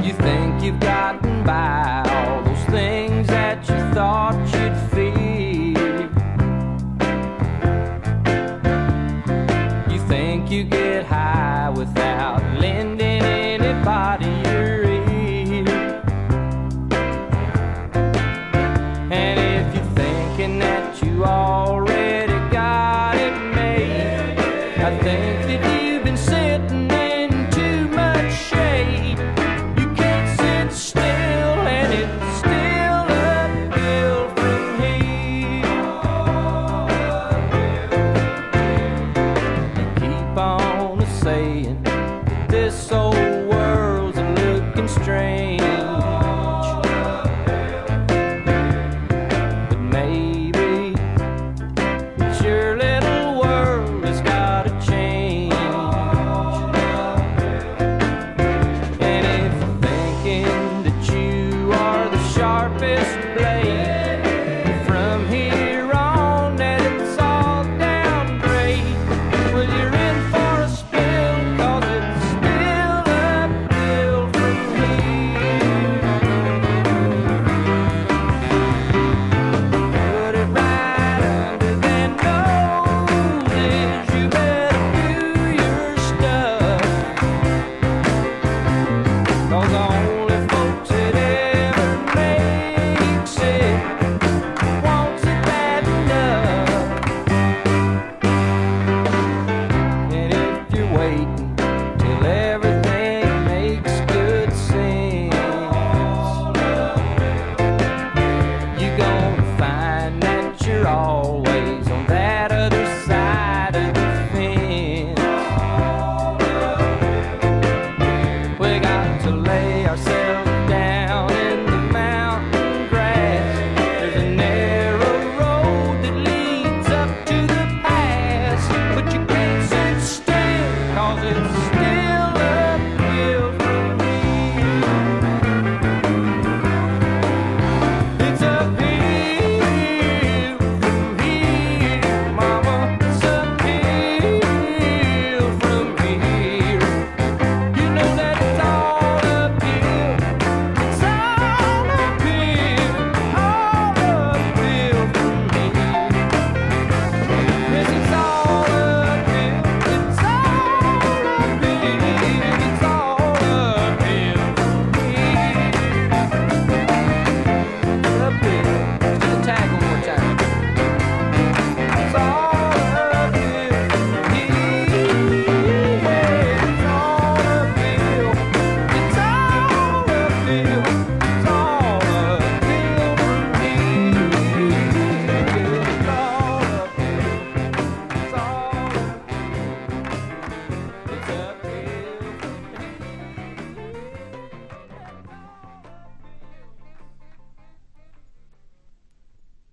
You think you've gotten by all those things that you thought you'd feel. You think you get high without lending anybody your ear. And if you're thinking that you already got it made, I think that you've been sitting in too much shade. You can't sit still, and it's still uphill from here. You keep on saying that this old